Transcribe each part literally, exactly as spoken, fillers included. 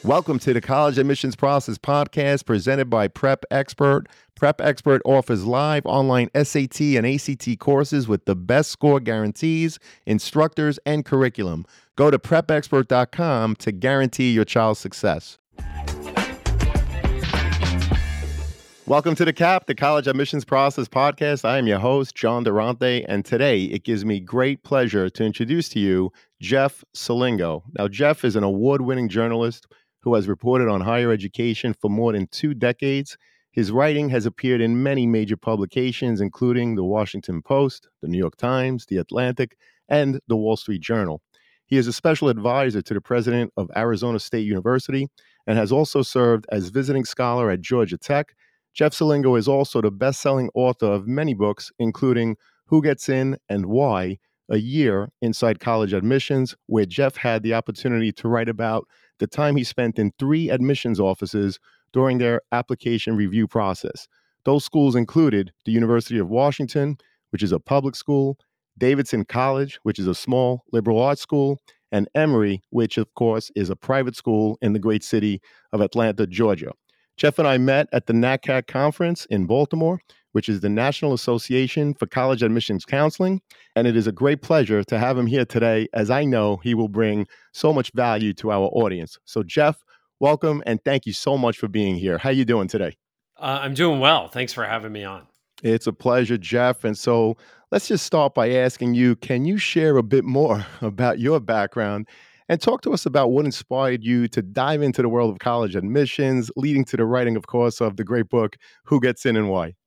Welcome to the College Admissions Process Podcast presented by Prep Expert. Prep Expert offers live online S A T and A C T courses with the best score guarantees, instructors, and curriculum. Go to prep expert dot com to guarantee your child's success. Welcome to the C A P, the College Admissions Process Podcast. I am your host, John Durante, and today it gives me great pleasure to introduce to you Jeff Selingo. Now, Jeff is an award-winning journalist who has reported on higher education for more than two decades. His writing has appeared in many major publications, including the Washington Post, the New York Times, the Atlantic, and the Wall Street Journal. He is a special advisor to the president of Arizona State University and has also served as visiting scholar at Georgia Tech. Jeff Selingo is also the best-selling author of many books, including Who Gets In and Why, A Year Inside College Admissions, where Jeff had the opportunity to write about the time he spent in three admissions offices during their application review process. Those schools included the University of Washington, which is a public school, Davidson College, which is a small liberal arts school, and Emory, which of course is a private school in the great city of Atlanta, Georgia. Jeff and I met at the NACAC conference in Baltimore, which is the National Association for College Admissions Counseling, and it is a great pleasure to have him here today, as I know he will bring so much value to our audience. So Jeff, welcome, and thank you so much for being here. How are you doing today? Uh, I'm doing well. Thanks for having me on. It's a pleasure, Jeff. And so let's just start by asking you, can you share a bit more about your background and talk to us about what inspired you to dive into the world of college admissions, leading to the writing, of course, of the great book, Who Gets In and Why?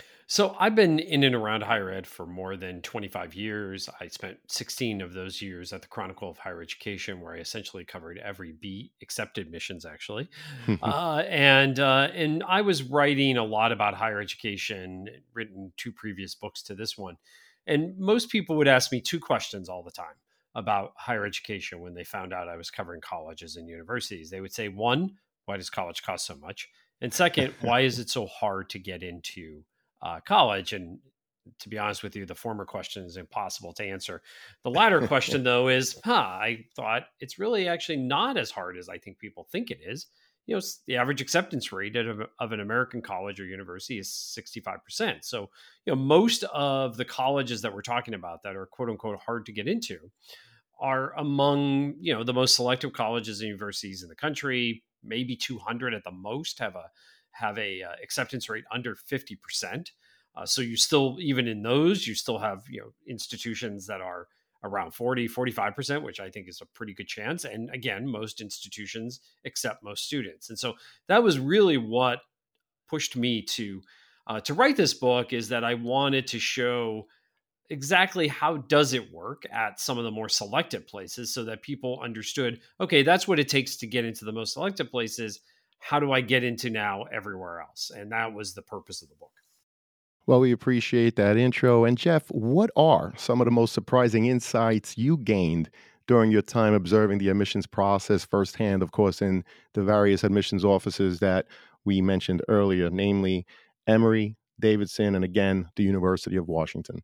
So I've been in and around higher ed for more than twenty-five years. I spent sixteen of those years at the Chronicle of Higher Education, where I essentially covered every beat except admissions, actually. uh, and uh, and I was writing a lot about higher education, written two previous books to this one. And most people would ask me two questions all the time about higher education when they found out I was covering colleges and universities. They would say, one, why does college cost so much? And second, why is it so hard to get into uh, college? And to be honest with you, the former question is impossible to answer. The latter question, though, is, huh, I thought it's really actually not as hard as I think people think it is. You know, the average acceptance rate of, of an American college or university is sixty-five percent. So, you know, most of the colleges that we're talking about that are quote unquote hard to get into are among, you know, the most selective colleges and universities in the country. Maybe two hundred at the most have a have a uh, acceptance rate under fifty percent. Uh, so you still, even in those, you still have, you know, institutions that are around forty, forty-five percent, which I think is a pretty good chance. And again, most institutions accept most students. And so that was really what pushed me to uh, to write this book, is that I wanted to show exactly how does it work at some of the more selective places so that people understood, okay, that's what it takes to get into the most selective places. How do I get into now everywhere else? And that was the purpose of the book. Well, we appreciate that intro. And Jeff, what are some of the most surprising insights you gained during your time observing the admissions process firsthand, of course, in the various admissions offices that we mentioned earlier, namely Emory, Davidson, and again, the University of Washington?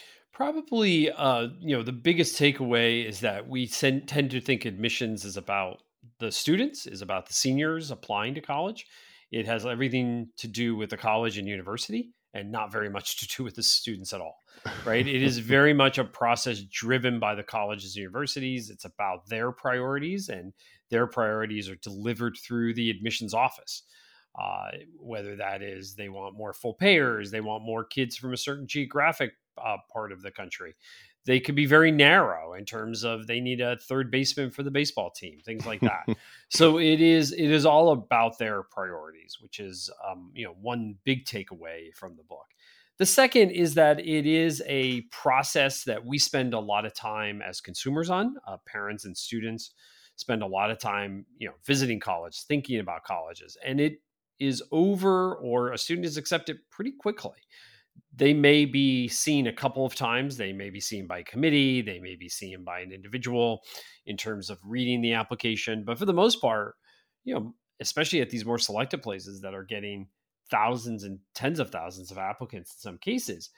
Probably, uh, you know, the biggest takeaway is that we sen- tend to think admissions is about the students, is about the seniors applying to college. It has everything to do with the college and university, and not very much to do with the students at all, right? It is very much a process driven by the colleges and universities. It's about their priorities, and their priorities are delivered through the admissions office. Uh, whether that is they want more full payers, they want more kids from a certain geographic uh, part of the country. They could be very narrow in terms of they need a third baseman for the baseball team, things like that. So it is it is all about their priorities, which is um, you know one big takeaway from the book. The second is that it is a process that we spend a lot of time as consumers on. Uh, parents and students spend a lot of time you know visiting college, thinking about colleges, and it is over, or a student is accepted pretty quickly. They may be seen a couple of times. They may be seen by committee. They may be seen by an individual in terms of reading the application. But for the most part, you know, especially at these more selective places that are getting thousands and tens of thousands of applicants in some cases,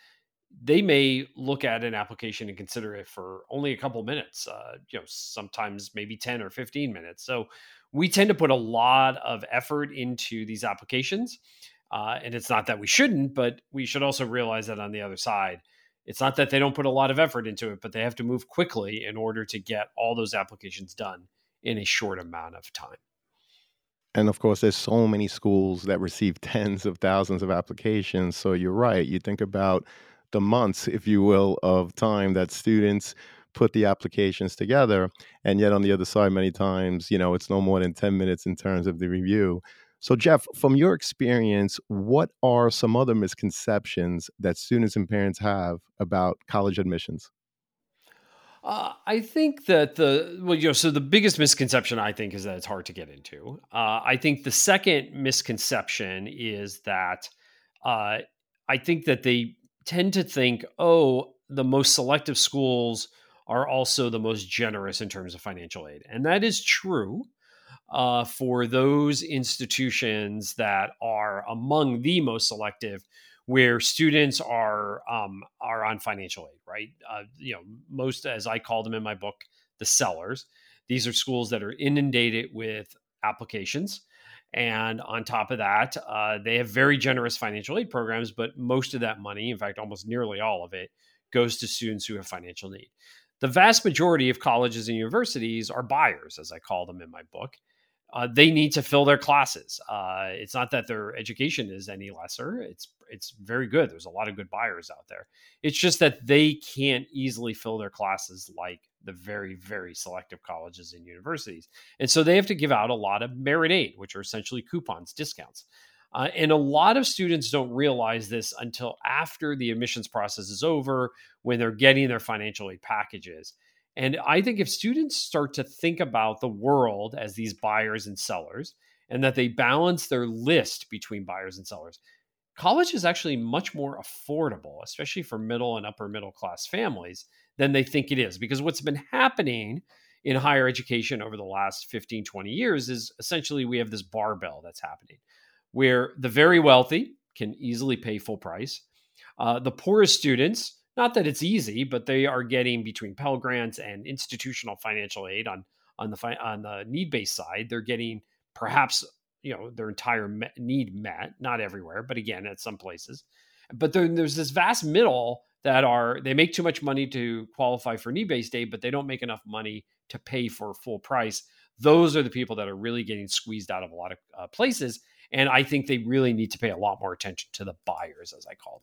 they may look at an application and consider it for only a couple minutes, uh, you know, sometimes maybe ten or fifteen minutes. So we tend to put a lot of effort into these applications. Uh, and it's not that we shouldn't, but we should also realize that on the other side, it's not that they don't put a lot of effort into it, but they have to move quickly in order to get all those applications done in a short amount of time. And of course, there's so many schools that receive tens of thousands of applications. So you're right. You think about the months, if you will, of time that students put the applications together. And yet on the other side, many times, you know, it's no more than ten minutes in terms of the review. So, Jeff, from your experience, what are some other misconceptions that students and parents have about college admissions? Uh, I think that the well, you know, so the biggest misconception I think is that it's hard to get into. Uh, I think the second misconception is that uh, I think that they tend to think, oh, the most selective schools are also the most generous in terms of financial aid, and that is true uh, for those institutions that are among the most selective, where students are um, are on financial aid, right? Uh, you know, most, as I call them in my book, the sellers. These are schools that are inundated with applications. And on top of that, uh, they have very generous financial aid programs, but most of that money, in fact, almost nearly all of it, goes to students who have financial need. The vast majority of colleges and universities are buyers, as I call them in my book. Uh, they need to fill their classes. Uh, it's not that their education is any lesser. It's it's very good. There's a lot of good buyers out there. It's just that they can't easily fill their classes like the very, very selective colleges and universities. And so they have to give out a lot of merit aid, which are essentially coupons, discounts. Uh, and a lot of students don't realize this until after the admissions process is over, when they're getting their financial aid packages. And I think if students start to think about the world as these buyers and sellers, and that they balance their list between buyers and sellers, college is actually much more affordable, especially for middle and upper middle class families, than they think it is. Because what's been happening in higher education over the last fifteen, twenty years is essentially we have this barbell that's happening where the very wealthy can easily pay full price. Uh, the poorest students, not that it's easy, but they are getting between Pell Grants and institutional financial aid on on the fi- on the need based side. They're getting perhaps you know their entire me- need met, not everywhere, but again at some places. But then there's this vast middle that are they make too much money to qualify for need based aid, but they don't make enough money to pay for full price. Those are the people that are really getting squeezed out of a lot of uh, places, and I think they really need to pay a lot more attention to the buyers, as I call them.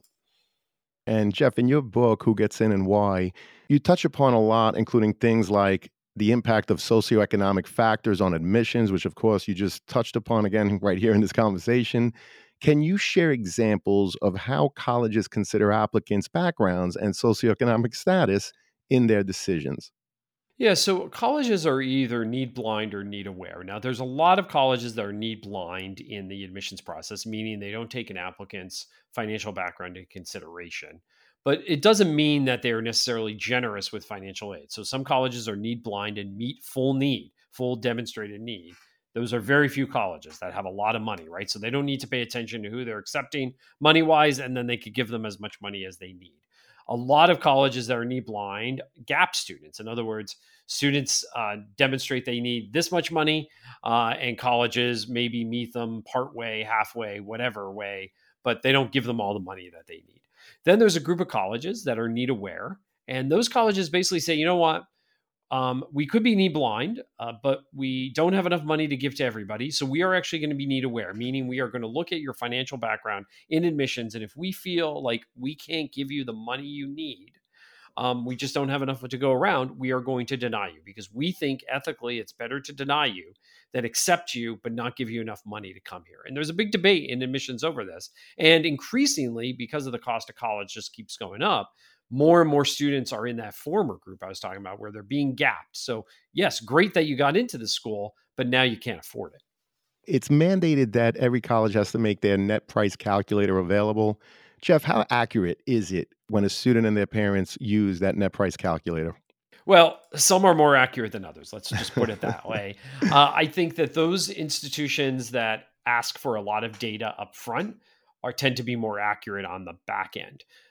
And Jeff, in your book, Who Gets In and Why, you touch upon a lot, including things like the impact of socioeconomic factors on admissions, which of course you just touched upon again right here in this conversation. Can you share examples of how colleges consider applicants' backgrounds and socioeconomic status in their decisions? Yeah, so colleges are either need blind or need aware. Now, there's a lot of colleges that are need blind in the admissions process, meaning they don't take an applicant's financial background into consideration. But it doesn't mean that they're necessarily generous with financial aid. So some colleges are need blind and meet full need, full demonstrated need. Those are very few colleges that have a lot of money, right? So they don't need to pay attention to who they're accepting money wise, and then they could give them as much money as they need. A lot of colleges that are need blind gap students. In other words, students uh, demonstrate they need this much money, uh, and colleges maybe meet them part way, halfway, whatever way, but they don't give them all the money that they need. Then there's a group of colleges that are need aware, and those colleges basically say, you know what, um, we could be need blind, uh, but we don't have enough money to give to everybody. So we are actually going to be need aware, meaning we are going to look at your financial background in admissions. And if we feel like we can't give you the money you need, um, we just don't have enough to go around, we are going to deny you because we think ethically it's better to deny you than accept you, but not give you enough money to come here. And there's a big debate in admissions over this. And increasingly, because of the cost of college just keeps going up, more and more students are in that former group I was talking about where they're being gapped. So, yes, great that you got into the school, but now you can't afford it. It's mandated that every college has to make their net price calculator available. Jeff, how accurate is it when a student and their parents use that net price calculator? Well, some are more accurate than others. Let's just put it that way. Uh, I think that those institutions that ask for a lot of data up front are tend to be more accurate on the back end.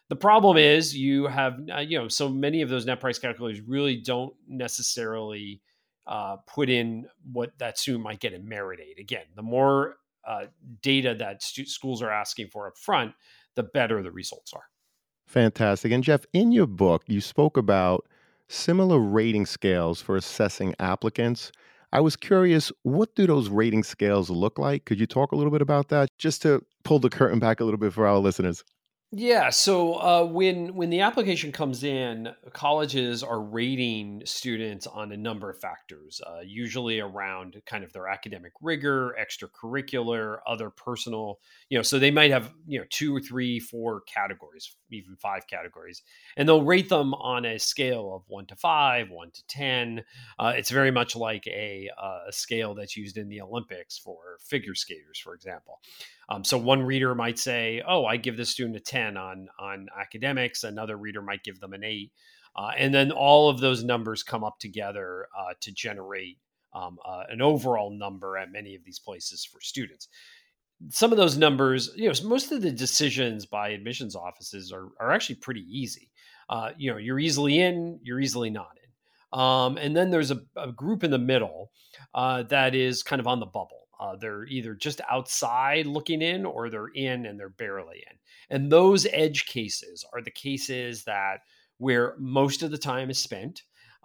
The problem is you have, uh, you know, so many of those net price calculators really don't necessarily uh, put in what that student might get in merit aid. Again, the more uh, data that stu- schools are asking for up front, the better the results are. Fantastic. And Jeff, in your book, you spoke about similar rating scales for assessing applicants. I was curious, what do those rating scales look like? Could you talk a little bit about that just to pull the curtain back a little bit for our listeners? Yeah, so uh, when when the application comes in, colleges are rating students on a number of factors, uh, usually around kind of their academic rigor, extracurricular, other personal. You know, so they might have you know two or three, four categories, even five categories, and they'll rate them on a scale of one to five, one to ten. Uh, it's very much like a uh, a scale that's used in the Olympics for figure skaters, for example. Um, so one reader might say, "Oh, I give this student a ten on on academics." Another reader might give them an eight, uh, and then all of those numbers come up together uh, to generate um, uh, an overall number at many of these places for students. Some of those numbers, you know, most of the decisions by admissions offices are are actually pretty easy. Uh, you know, you're easily in, you're easily not in, um, and then there's a, a group in the middle uh, that is kind of on the bubble. Uh, they're either just outside looking in, or they're in and they're barely in. And those edge cases are the cases that where most of the time is spent,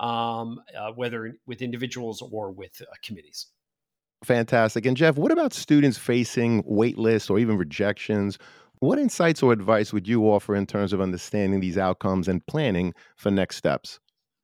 um, uh, whether with individuals or with uh, committees. Fantastic. And Jeff, what about students facing wait lists or even rejections? What insights or advice would you offer in terms of understanding these outcomes and planning for next steps?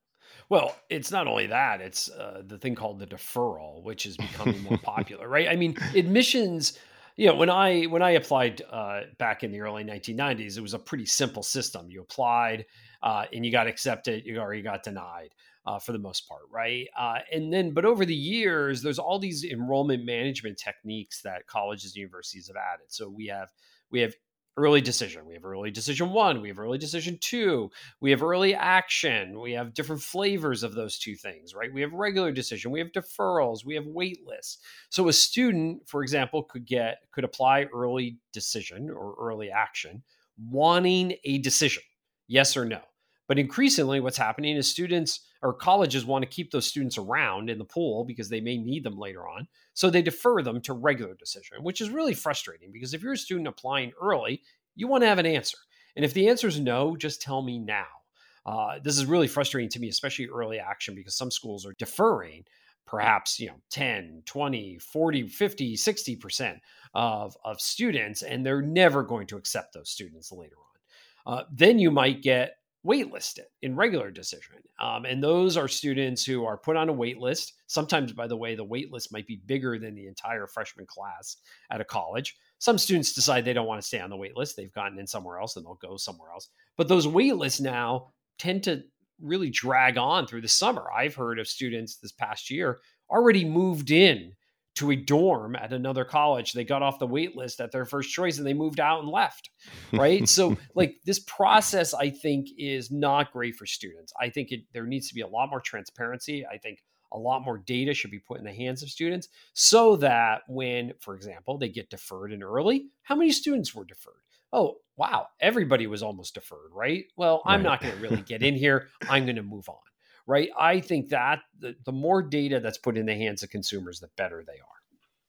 Well, it's not only that, it's uh, the thing called the deferral, which is becoming more popular, right? I mean, admissions, you know, when I when I applied uh, back in the early nineteen nineties, it was a pretty simple system. You applied uh, and you got accepted, you or you got denied uh, for the most part, right? Uh, and then, but over the years, there's all these enrollment management techniques that colleges and universities have added. So we have we have early decision, we have early decision one, we have early decision two, we have early action. We have different flavors of those two things, right? We have regular decision. We have deferrals. We have wait lists. So a student, for example, could get could apply early decision or early action, wanting a decision, yes or no. But increasingly, what's happening is students or colleges want to keep those students around in the pool because they may need them later on. So they defer them to regular decision, which is really frustrating because if you're a student applying early, you want to have an answer. And if the answer is no, just tell me now. Uh, this is really frustrating to me, especially early action, because some schools are deferring perhaps you know ten, twenty, forty, fifty, sixty percent of, of students, and they're never going to accept those students later on. Uh, then you might get waitlisted in regular decision. Um, and those are students who are put on a wait list. Sometimes, by the way, the wait list might be bigger than the entire freshman class at a college. Some students decide they don't want to stay on the wait list. They've gotten in somewhere else and they'll go somewhere else. But those wait lists now tend to really drag on through the summer. I've heard of students this past year already moved in to a dorm at another college. They got off the wait list at their first choice and they moved out and left. Right. So, like, this process, I think, is not great for students. I think it, there needs to be a lot more transparency. I think a lot more data should be put in the hands of students so that when, for example, they get deferred in early, how many students were deferred? Oh, wow, everybody was almost deferred, right? Well, I'm Right. not going to really get in here. I'm going to move on, right? I think that the, the more data that's put in the hands of consumers, the better they are.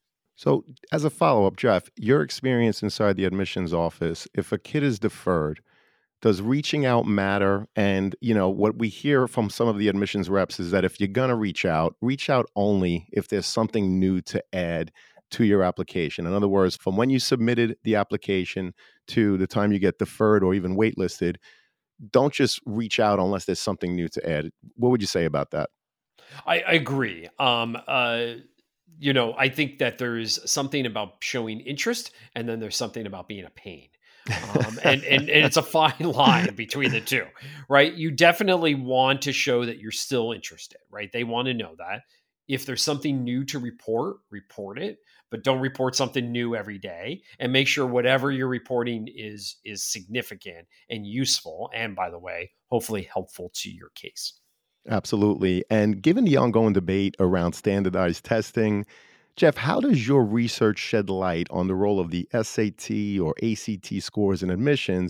So, as a follow up, Jeff, your experience inside the admissions office, if a kid is deferred, does reaching out matter? And, you know, what we hear from some of the admissions reps is that if you're going to reach out, reach out only if there's something new to add to your application. In other words, from when you submitted the application to the time you get deferred or even waitlisted, don't just reach out unless there's something new to add. What would you say about that? I, I agree. Um, uh, you know, I think that there's something about showing interest, and then there's something about being a pain. Um, and, and and it's a fine line between the two, right? You definitely want to show that you're still interested, right? They want to know that. If there's something new to report, report it, but don't report something new every day. And make sure whatever you're reporting is is significant and useful, and by the way, hopefully helpful to your case. Absolutely. And given the ongoing debate around standardized testing, Jeff, how does your research shed light on the role of the S A T or A C T scores in admissions?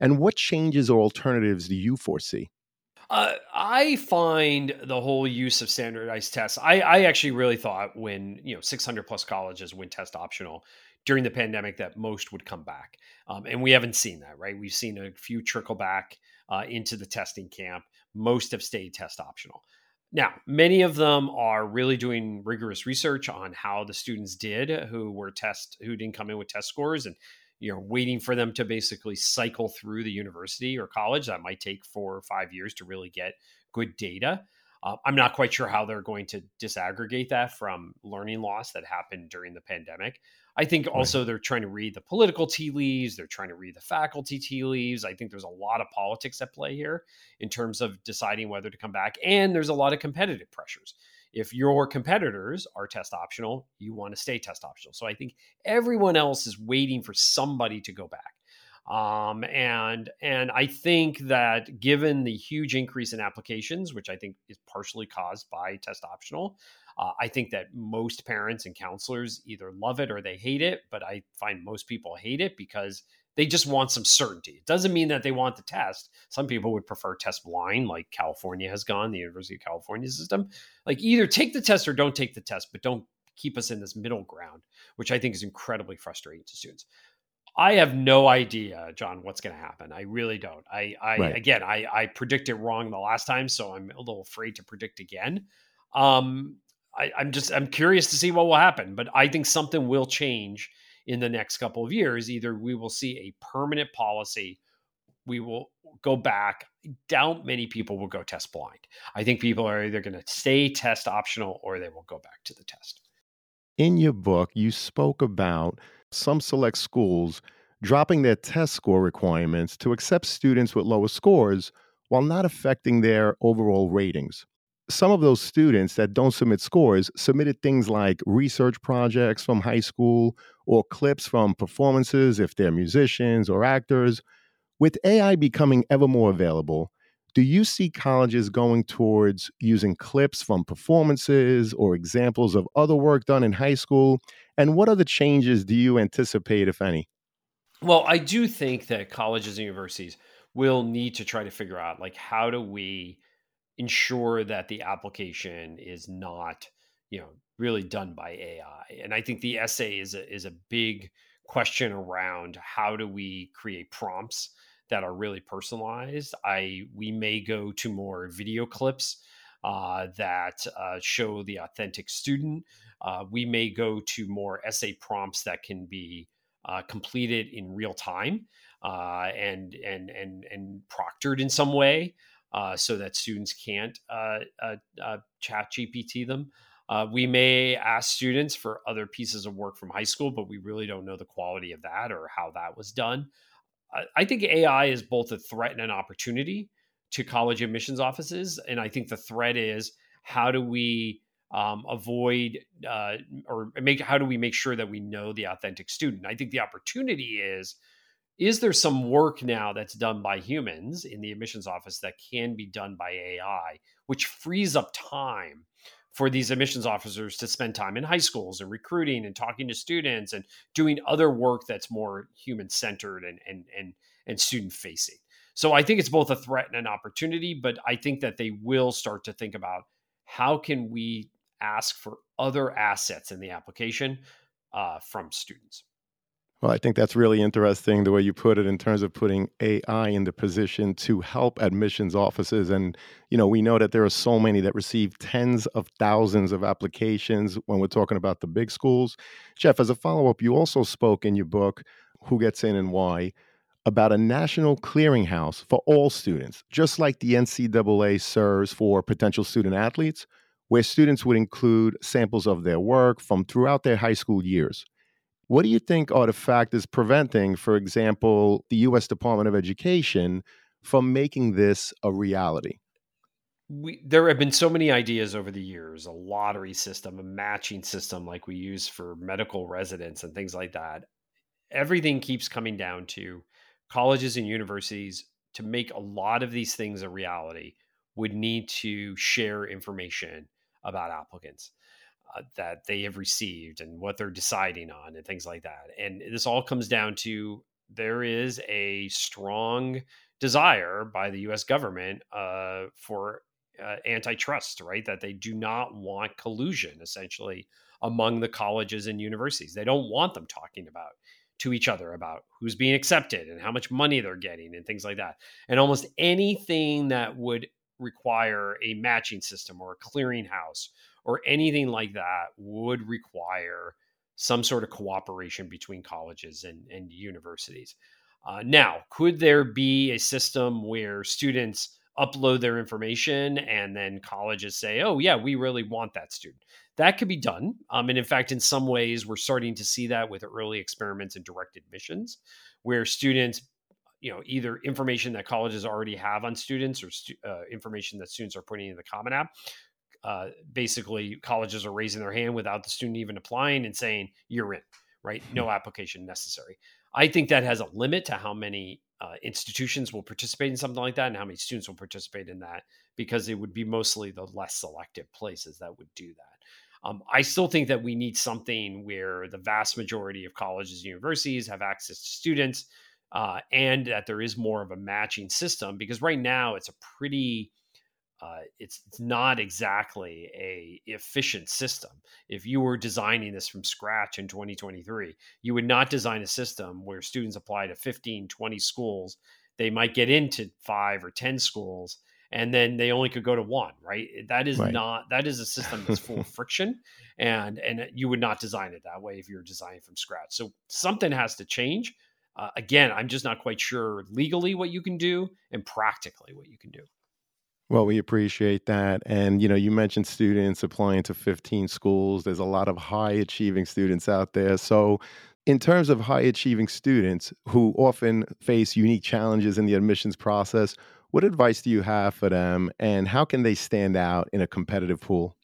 And what changes or alternatives do you foresee? Uh, I find the whole use of standardized tests. I, I actually really thought when you know six hundred plus colleges went test optional during the pandemic that most would come back, um, and we haven't seen that. Right, we've seen a few trickle back uh, into the testing camp. Most have stayed test optional. Now, many of them are really doing rigorous research on how the students did who were test who didn't come in with test scores, and you know waiting for them to basically cycle through the university or college. That might take four or five years to really get good data. uh, I'm not quite sure how they're going to disaggregate that from learning loss that happened during the pandemic. I think Right. also they're trying to read the political tea leaves, they're trying to read the faculty tea leaves. I think there's a lot of politics at play here in terms of deciding whether to come back, and there's a lot of competitive pressures. If your competitors are test optional, you want to stay test optional. So I think everyone else is waiting for somebody to go back. Um, and and I think that given the huge increase in applications, which I think is partially caused by test optional, uh, I think that most parents and counselors either love it or they hate it. But I find most people hate it because they just want some certainty. It doesn't mean that they want the test. Some people would prefer test blind, like California has gone, the University of California system. Like either take the test or don't take the test, but don't keep us in this middle ground, which I think is incredibly frustrating to students. I have no idea, John, what's going to happen. I really don't. I, I Right. again, I, I predicted wrong the last time, so I'm a little afraid to predict again. Um, I, I'm just, I'm curious to see what will happen, but I think something will change in the next couple of years. Either we will see a permanent policy, we will go back. I doubt many people will go test blind. I think people are either going to stay test optional or they will go back to the test. In your book, you spoke about some select schools dropping their test score requirements to accept students with lower scores while not affecting their overall ratings. Some of those students that don't submit scores submitted things like research projects from high school or clips from performances if they're musicians or actors. With A I becoming ever more available, do you see colleges going towards using clips from performances or examples of other work done in high school? And what other changes do you anticipate, if any? Well, I do think that colleges and universities will need to try to figure out like how do we ensure that the application is not, you know, really done by A I. And I think the essay is a is a big question around how do we create prompts that are really personalized. I We may go to more video clips uh, that uh, show the authentic student. Uh, we may go to more essay prompts that can be uh, completed in real time uh, and and and and proctored in some way uh, so that students can't uh, uh, uh, chat G P T them. Uh, we may ask students for other pieces of work from high school, but we really don't know the quality of that or how that was done. I, I think A I is both a threat and an opportunity to college admissions offices. And I think the threat is how do we um, avoid uh, or make how do we make sure that we know the authentic student? I think the opportunity is is there some work now that's done by humans in the admissions office that can be done by A I, which frees up time for these admissions officers to spend time in high schools and recruiting and talking to students and doing other work that's more human centered and and and and student facing. So I think it's both a threat and an opportunity, but I think that they will start to think about how can we ask for other assets in the application uh, from students. Well, I think that's really interesting the way you put it in terms of putting A I in the position to help admissions offices. And, you know, we know that there are so many that receive tens of thousands of applications when we're talking about the big schools. Jeff, as a follow up, you also spoke in your book, Who Gets In and Why, about a national clearinghouse for all students, just like the N C double A serves for potential student athletes, where students would include samples of their work from throughout their high school years. What do you think are the factors preventing, for example, the U S Department of Education from making this a reality? We There have been so many ideas over the years, a lottery system, a matching system like we use for medical residents and things like that. Everything keeps coming down to colleges and universities to make a lot of these things a reality would need to share information about applicants uh, that they have received and what they're deciding on and things like that. And this all comes down to there is a strong desire by the U S government uh, for uh, antitrust, right? That they do not want collusion, essentially, among the colleges and universities. They don't want them talking about to each other about who's being accepted and how much money they're getting and things like that. And almost anything that would require a matching system or a clearinghouse or anything like that would require some sort of cooperation between colleges and, and universities. Uh, now, could there be a system where students upload their information and then colleges say, oh, yeah, we really want that student? That could be done. Um, and in fact, in some ways, we're starting to see that with early experiments in direct admissions, where students, you know, either information that colleges already have on students or stu- uh, information that students are putting in the Common App. Uh, basically, colleges are raising their hand without the student even applying and saying, you're in, right? No application necessary. I think that has a limit to how many uh, institutions will participate in something like that and how many students will participate in that, because it would be mostly the less selective places that would do that. Um, I still think that we need something where the vast majority of colleges and universities have access to students, uh, and that there is more of a matching system, because right now it's a pretty uh, it's, it's not exactly a efficient system. If you were designing this from scratch in twenty twenty-three, you would not design a system where students apply to fifteen, twenty schools. They might get into five or ten schools, and then they only could go to one, right? That is Right. not, that is a system that's full of friction, and, and you would not design it that way if you're designing from scratch. So something has to change. Uh, again, I'm just not quite sure legally what you can do and practically what you can do. Well, we appreciate that. And, you know, you mentioned students applying to fifteen schools. There's a lot of high achieving students out there. So, in terms of high achieving students who often face unique challenges in the admissions process, what advice do you have for them and how can they stand out in a competitive pool?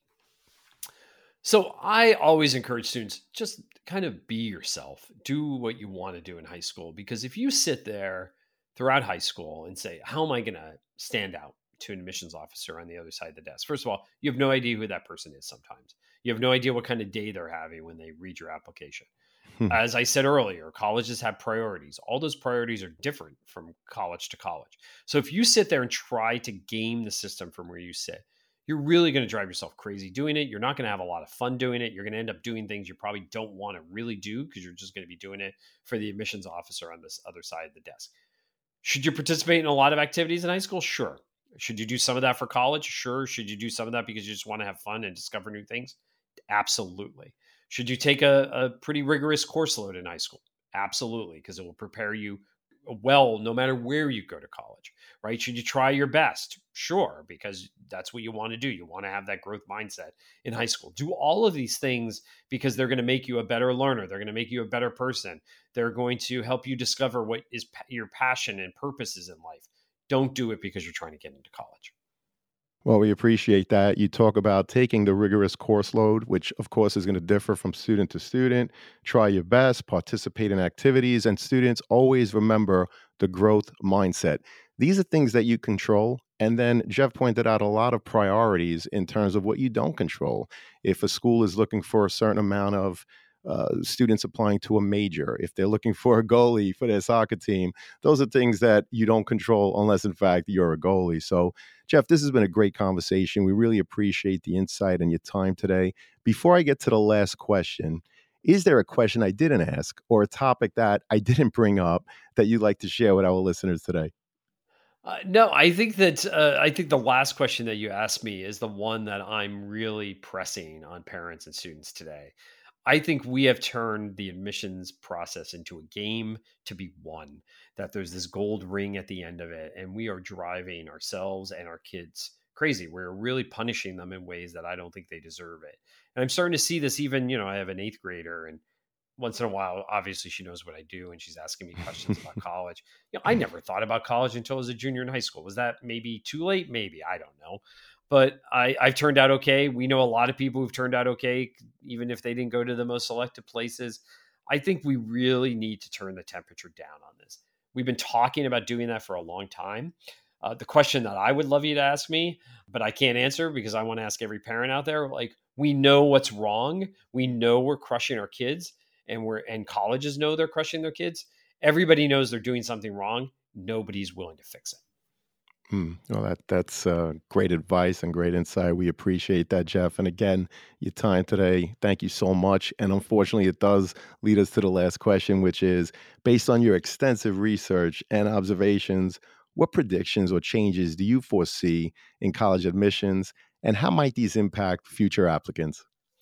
So I always encourage students, just kind of be yourself. Do what you want to do in high school, because if you sit there throughout high school and say, "How am I going to stand out to an admissions officer on the other side of the desk?" First of all, you have no idea who that person is sometimes. You have no idea what kind of day they're having when they read your application. Hmm. As I said earlier, colleges have priorities. All those priorities are different from college to college. So if you sit there and try to game the system from where you sit, you're really going to drive yourself crazy doing it. You're not going to have a lot of fun doing it. You're going to end up doing things you probably don't want to really do, because you're just going to be doing it for the admissions officer on this other side of the desk. Should you participate in a lot of activities in high school? Sure. Should you do some of that for college? Sure. Should you do some of that because you just want to have fun and discover new things? Absolutely. Should you take a, a pretty rigorous course load in high school? Absolutely, because it will prepare you well no matter where you go to college, right? Should you try your best? Sure, because that's what you want to do. You want to have that growth mindset in high school. Do all of these things because they're going to make you a better learner. They're going to make you a better person. They're going to help you discover what is pa- your passion and purposes in life. Don't do it because you're trying to get into college. Well, we appreciate that. You talk about taking the rigorous course load, which of course is going to differ from student to student. Try your best, participate in activities, and students always remember the growth mindset. These are things that you control. And then Jeff pointed out a lot of priorities in terms of what you don't control. If a school is looking for a certain amount of uh, students applying to a major, if they're looking for a goalie for their soccer team, those are things that you don't control unless, in fact, you're a goalie. So, Jeff, this has been a great conversation. We really appreciate the insight and your time today. Before I get to the last question, is there a question I didn't ask or a topic that I didn't bring up that you'd like to share with our listeners today? Uh, no, I think that uh, I think the last question that you asked me is the one that I'm really pressing on parents and students today. I think we have turned the admissions process into a game to be won, that there's this gold ring at the end of it, and we are driving ourselves and our kids crazy. We're really punishing them in ways that I don't think they deserve it. And I'm starting to see this even, you know, I have an eighth grader, and once in a while, obviously she knows what I do and she's asking me questions about college. You know, I never thought about college until I was a junior in high school. Was that maybe too late? Maybe. I don't know. But I, I've turned out okay. We know a lot of people who've turned out okay, even if they didn't go to the most selective places. I think we really need to turn the temperature down on this. We've been talking about doing that for a long time. Uh, the question that I would love you to ask me, but I can't answer because I want to ask every parent out there, like, we know what's wrong. We know we're crushing our kids, and we're and colleges know they're crushing their kids. Everybody knows they're doing something wrong. Nobody's willing to fix it. Hmm. Well, that that's uh, great advice and great insight. We appreciate that, Jeff. And again, your time today, thank you so much. And unfortunately, it does lead us to the last question, which is based on your extensive research and observations, what predictions or changes do you foresee in college admissions, and how might these impact future applicants?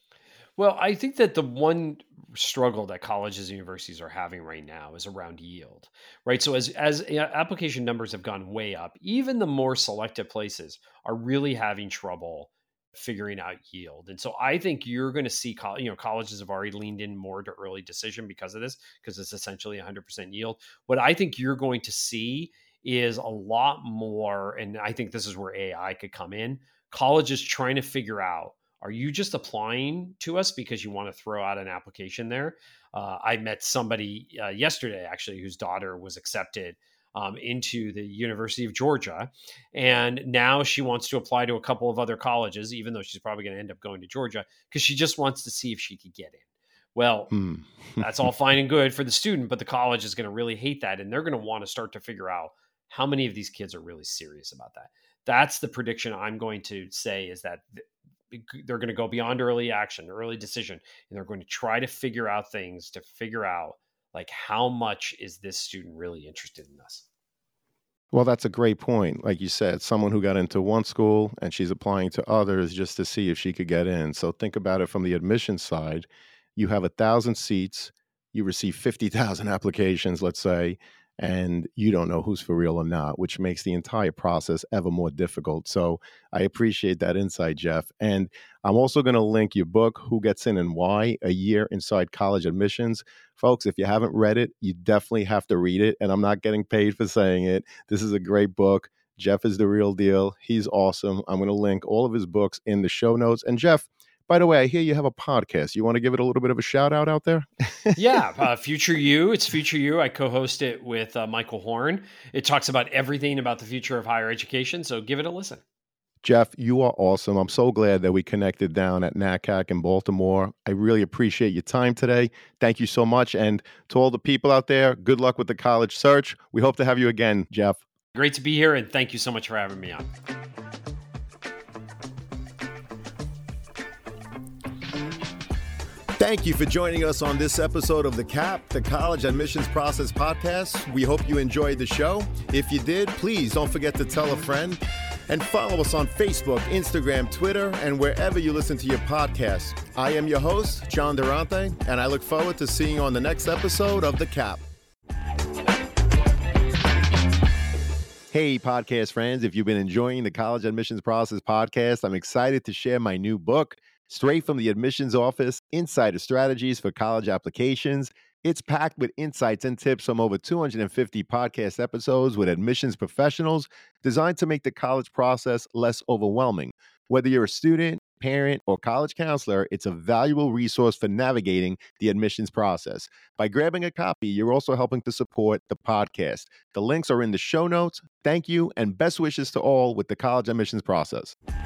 Well, I think that the one struggle that colleges and universities are having right now is around yield, right? So as as uh, application numbers have gone way up, even the more selective places are really having trouble figuring out yield. And so I think you're going to see, col- you know, colleges have already leaned in more to early decision because of this, because it's essentially one hundred percent yield. What I think you're going to see is a lot more, and I think this is where A I could come in. Colleges trying to figure out, are you just applying to us because you want to throw out an application there? Uh, I met somebody uh, yesterday, actually, whose daughter was accepted um, into the University of Georgia. And now she wants to apply to a couple of other colleges, even though she's probably going to end up going to Georgia, because she just wants to see if she could get in. Well, Hmm. that's all fine and good for the student, but the college is going to really hate that. And they're going to want to start to figure out how many of these kids are really serious about that. That's the prediction I'm going to say, is that they're going to go beyond early action, early decision, and they're going to try to figure out things to figure out, like, how much is this student really interested in us? Well, that's a great point. Like you said, someone who got into one school and she's applying to others just to see if she could get in. So think about it from the admission side. You have a thousand seats, you receive fifty thousand applications, let's say, and you don't know who's for real or not, which makes the entire process ever more difficult. So I appreciate that insight, Jeff. And I'm also going to link your book, Who Gets In and Why, A Year Inside College Admissions. Folks, if you haven't read it, you definitely have to read it. And I'm not getting paid for saying it. This is a great book. Jeff is the real deal. He's awesome. I'm going to link all of his books in the show notes. And Jeff, by the way, I hear you have a podcast. You want to give it a little bit of a shout out out there? Yeah, uh, Future You. It's Future You. I co-host it with uh, Michael Horn. It talks about everything about the future of higher education. So give it a listen. Jeff, you are awesome. I'm so glad that we connected down at NACAC in Baltimore. I really appreciate your time today. Thank you so much. And to all the people out there, good luck with the college search. We hope to have you again, Jeff. Great to be here, and thank you so much for having me on. Thank you for joining us on this episode of the C A P, the College Admissions Process Podcast. We hope you enjoyed the show. If you did, please don't forget to tell a friend and follow us on Facebook, Instagram, Twitter, and wherever you listen to your podcasts. I am your host, John Durante, and I look forward to seeing you on the next episode of the C A P. Hey, podcast friends, if you've been enjoying the College Admissions Process Podcast, I'm excited to share my new book, Straight from the Admissions Office, Insider Strategies for College Applications. It's packed with insights and tips from over two hundred fifty podcast episodes with admissions professionals designed to make the college process less overwhelming. Whether you're a student, parent, or college counselor, it's a valuable resource for navigating the admissions process. By grabbing a copy, you're also helping to support the podcast. The links are in the show notes. Thank you, and best wishes to all with the college admissions process.